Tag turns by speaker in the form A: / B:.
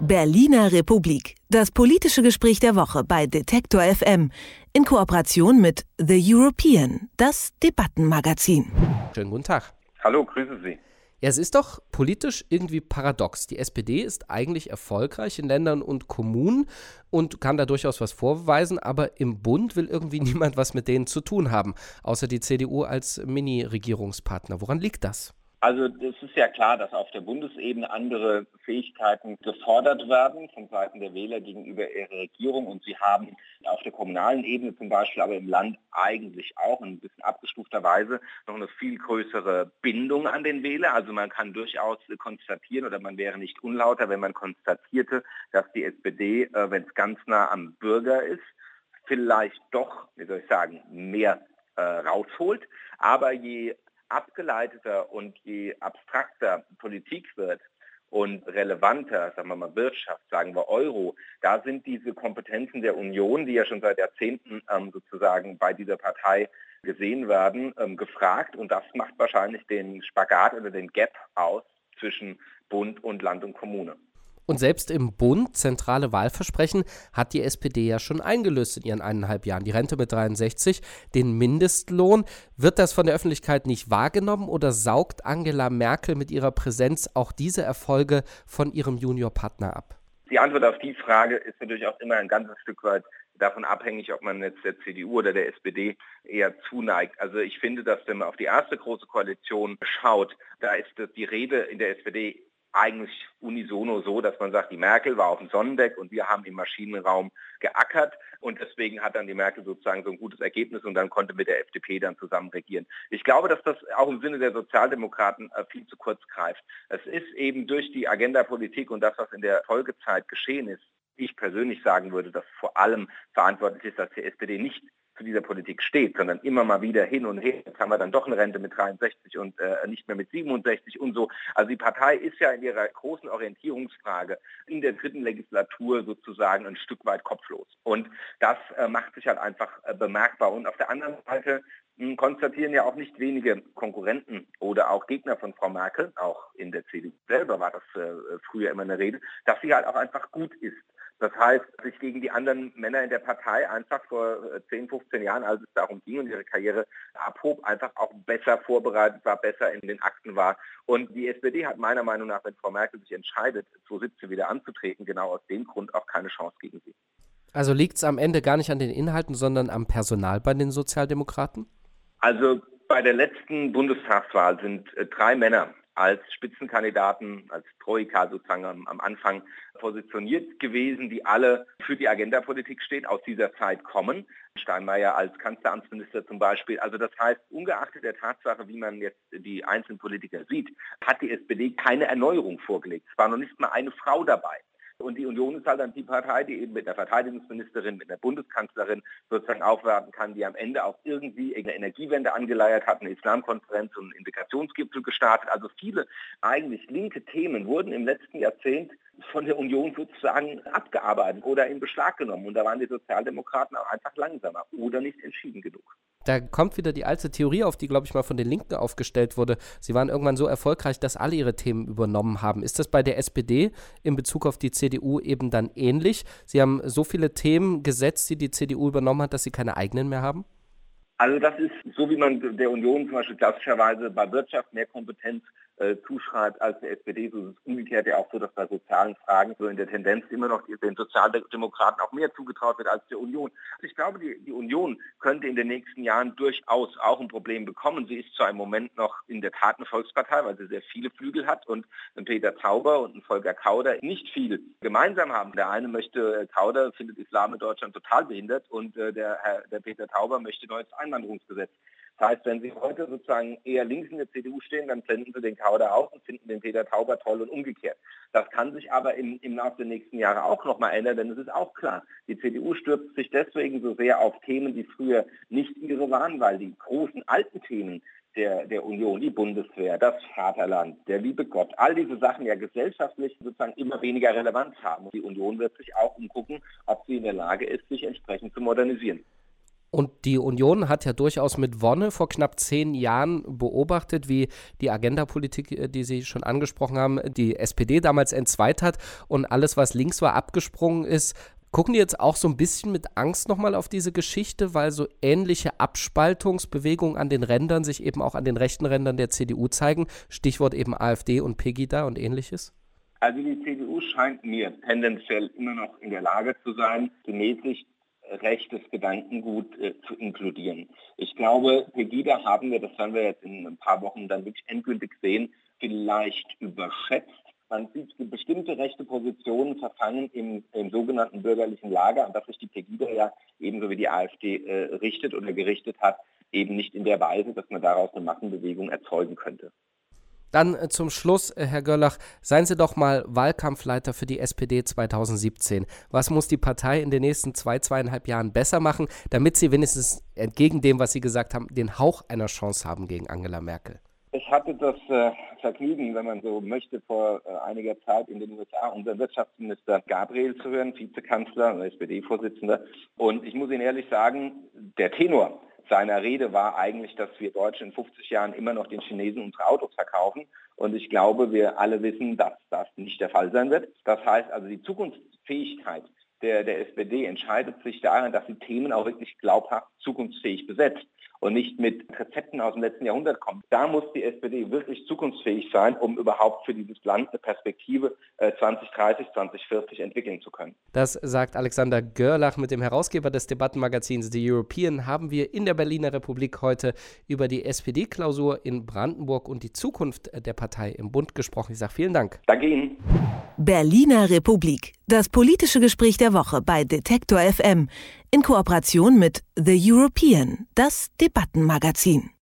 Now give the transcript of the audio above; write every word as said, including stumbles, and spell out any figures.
A: Berliner Republik. Das politische Gespräch der Woche bei Detektor F M in Kooperation mit The European, das Debattenmagazin.
B: Schönen guten Tag.
C: Hallo, grüße Sie.
B: Ja, es ist doch politisch irgendwie paradox. Die S P D ist eigentlich erfolgreich in Ländern und Kommunen und kann da durchaus was vorweisen, aber im Bund will irgendwie niemand was mit denen zu tun haben, außer die C D U als Mini-Regierungspartner. Woran liegt das?
C: Also es ist ja klar, dass auf der Bundesebene andere Fähigkeiten gefordert werden von Seiten der Wähler gegenüber ihrer Regierung. Und sie haben auf der kommunalen Ebene zum Beispiel, aber im Land eigentlich auch in ein bisschen abgestufter Weise noch eine viel größere Bindung an den Wähler. Also man kann durchaus konstatieren, oder man wäre nicht unlauter, wenn man konstatierte, dass die S P D, äh, wenn es ganz nah am Bürger ist, vielleicht doch, wie soll ich sagen, mehr äh, rausholt. Aber je abgeleiteter und je abstrakter Politik wird und relevanter, sagen wir mal Wirtschaft, sagen wir Euro, da sind diese Kompetenzen der Union, die ja schon seit Jahrzehnten ähm, sozusagen bei dieser Partei gesehen werden, ähm, gefragt. Und das macht wahrscheinlich den Spagat oder den Gap aus zwischen Bund und Land und Kommune.
B: Und selbst im Bund, zentrale Wahlversprechen, hat die S P D ja schon eingelöst in ihren eineinhalb Jahren. Die Rente mit dreiundsechzig, den Mindestlohn. Wird das von der Öffentlichkeit nicht wahrgenommen oder saugt Angela Merkel mit ihrer Präsenz auch diese Erfolge von ihrem Juniorpartner ab?
C: Die Antwort auf die Frage ist natürlich auch immer ein ganzes Stück weit davon abhängig, ob man jetzt der C D U oder der S P D eher zuneigt. Also ich finde, dass wenn man auf die erste große Koalition schaut, da ist die Rede in der S P D eigentlich unisono so, dass man sagt, die Merkel war auf dem Sonnendeck und wir haben im Maschinenraum geackert und deswegen hat dann die Merkel sozusagen so ein gutes Ergebnis und dann konnte mit der F D P dann zusammen regieren. Ich glaube, dass das auch im Sinne der Sozialdemokraten äh, viel zu kurz greift. Es ist eben durch die Agenda-Politik und das, was in der Folgezeit geschehen ist, ich persönlich sagen würde, dass vor allem verantwortlich ist, dass die S P D nicht zu dieser Politik steht, sondern immer mal wieder hin und her. Jetzt haben wir dann doch eine Rente mit dreiundsechzig und äh, nicht mehr mit siebenundsechzig und so. Also die Partei ist ja in ihrer großen Orientierungsfrage in der dritten Legislatur sozusagen ein Stück weit kopflos. Und das äh, macht sich halt einfach äh, bemerkbar. Und auf der anderen Seite mh, konstatieren ja auch nicht wenige Konkurrenten oder auch Gegner von Frau Merkel, auch in der C D U selber war das äh, früher immer eine Rede, dass sie halt auch einfach gut ist. Das heißt, sich gegen die anderen Männer in der Partei einfach vor zehn, fünfzehn Jahren, als es darum ging und ihre Karriere abhob, einfach auch besser vorbereitet war, besser in den Akten war. Und die S P D hat meiner Meinung nach, wenn Frau Merkel sich entscheidet, zwanzig siebzehn wieder anzutreten, genau aus dem Grund auch keine Chance gegen sie.
B: Also liegt es am Ende gar nicht an den Inhalten, sondern am Personal bei den Sozialdemokraten?
C: Also bei der letzten Bundestagswahl sind äh, drei Männer als Spitzenkandidaten, als Troika sozusagen am, am Anfang positioniert gewesen, die alle für die Agenda-Politik stehen, aus dieser Zeit kommen. Steinmeier als Kanzleramtsminister zum Beispiel. Also das heißt, ungeachtet der Tatsache, wie man jetzt die einzelnen Politiker sieht, hat die S P D keine Erneuerung vorgelegt. Es war noch nicht mal eine Frau dabei. Und die Union ist halt dann die Partei, die eben mit der Verteidigungsministerin, mit der Bundeskanzlerin sozusagen aufwarten kann, die am Ende auch irgendwie eine Energiewende angeleiert hat, eine Islamkonferenz und einen Integrationsgipfel gestartet. Also viele eigentlich linke Themen wurden im letzten Jahrzehnt von der Union sozusagen abgearbeitet oder in Beschlag genommen. Und da waren die Sozialdemokraten auch einfach langsamer oder nicht entschieden genug.
B: Da kommt wieder die alte Theorie auf, die, glaube ich, mal von den Linken aufgestellt wurde. Sie waren irgendwann so erfolgreich, dass alle ihre Themen übernommen haben. Ist das bei der S P D in Bezug auf die C D U eben dann ähnlich? Sie haben so viele Themen gesetzt, die die C D U übernommen hat, dass sie keine eigenen mehr haben?
C: Also das ist so, wie man der Union zum Beispiel klassischerweise bei Wirtschaft mehr Kompetenz äh, zuschreibt als der S P D. So ist es umgekehrt ja auch so, dass bei sozialen Fragen so in der Tendenz immer noch den Sozialdemokraten auch mehr zugetraut wird als der Union. Also ich glaube, die, die Union könnte in den nächsten Jahren durchaus auch ein Problem bekommen. Sie ist zwar im Moment noch in der Tat eine Volkspartei, weil sie sehr viele Flügel hat und ein Peter Tauber und ein Volker Kauder nicht viel gemeinsam haben. Der eine möchte, äh, Kauder findet Islam in Deutschland total behindert und äh, der, Herr, der Peter Tauber möchte neues Einwanderungsgesetz. Das heißt, wenn Sie heute sozusagen eher links in der C D U stehen, dann blenden Sie den Kauder auf und finden den Peter Tauber toll und umgekehrt. Das kann sich aber im, im Laufe der nächsten Jahre auch nochmal ändern, denn es ist auch klar, die C D U stürzt sich deswegen so sehr auf Themen, die früher nicht ihre waren, weil die großen alten Themen der, der Union, die Bundeswehr, das Vaterland, der liebe Gott, all diese Sachen ja gesellschaftlich sozusagen immer weniger Relevanz haben. Und die Union wird sich auch umgucken, ob sie in der Lage ist, sich entsprechend zu modernisieren.
B: Und die Union hat ja durchaus mit Wonne vor knapp zehn Jahren beobachtet, wie die Agenda-Politik, die Sie schon angesprochen haben, die S P D damals entzweit hat und alles, was links war, abgesprungen ist. Gucken die jetzt auch so ein bisschen mit Angst nochmal auf diese Geschichte, weil so ähnliche Abspaltungsbewegungen an den Rändern sich eben auch an den rechten Rändern der C D U zeigen? Stichwort eben AfD und Pegida und ähnliches.
C: Also die C D U scheint mir tendenziell immer noch in der Lage zu sein, gemäßigt rechtes Gedankengut äh, zu inkludieren. Ich glaube, Pegida haben wir, das werden wir jetzt in ein paar Wochen dann wirklich endgültig sehen, vielleicht überschätzt. Man sieht bestimmte rechte Positionen verfangen im, im sogenannten bürgerlichen Lager, an das sich die Pegida ja ebenso wie die AfD äh, richtet oder gerichtet hat, eben nicht in der Weise, dass man daraus eine Massenbewegung erzeugen könnte.
B: Dann äh, zum Schluss, äh, Herr Görlach, seien Sie doch mal Wahlkampfleiter für die S P D zweitausendsiebzehn. Was muss die Partei in den nächsten zwei, zweieinhalb Jahren besser machen, damit sie wenigstens entgegen dem, was Sie gesagt haben, den Hauch einer Chance haben gegen Angela Merkel?
C: Ich hatte das äh, Vergnügen, wenn man so möchte, vor äh, einiger Zeit in den U S A unseren Wirtschaftsminister Gabriel zu hören, Vizekanzler und S P D-Vorsitzender. Und ich muss Ihnen ehrlich sagen, der Tenor seiner Rede war eigentlich, dass wir Deutsche in fünfzig Jahren immer noch den Chinesen unsere Autos verkaufen. Und ich glaube, wir alle wissen, dass das nicht der Fall sein wird. Das heißt also, die Zukunftsfähigkeit der, der S P D entscheidet sich daran, dass sie Themen auch wirklich glaubhaft zukunftsfähig besetzt und nicht mit Rezepten aus dem letzten Jahrhundert kommt. Da muss die S P D wirklich zukunftsfähig sein, um überhaupt für dieses Land eine Perspektive äh, zwanzig dreißig, zwanzig vierzig entwickeln zu können.
B: Das sagt Alexander Görlach. Mit dem Herausgeber des Debattenmagazins The European haben wir in der Berliner Republik heute über die S P D-Klausur in Brandenburg und die Zukunft der Partei im Bund gesprochen. Ich sage vielen Dank.
C: Danke Ihnen.
A: Berliner Republik. Das politische Gespräch der Woche bei Detektor F M in Kooperation mit The European, das Debattenmagazin.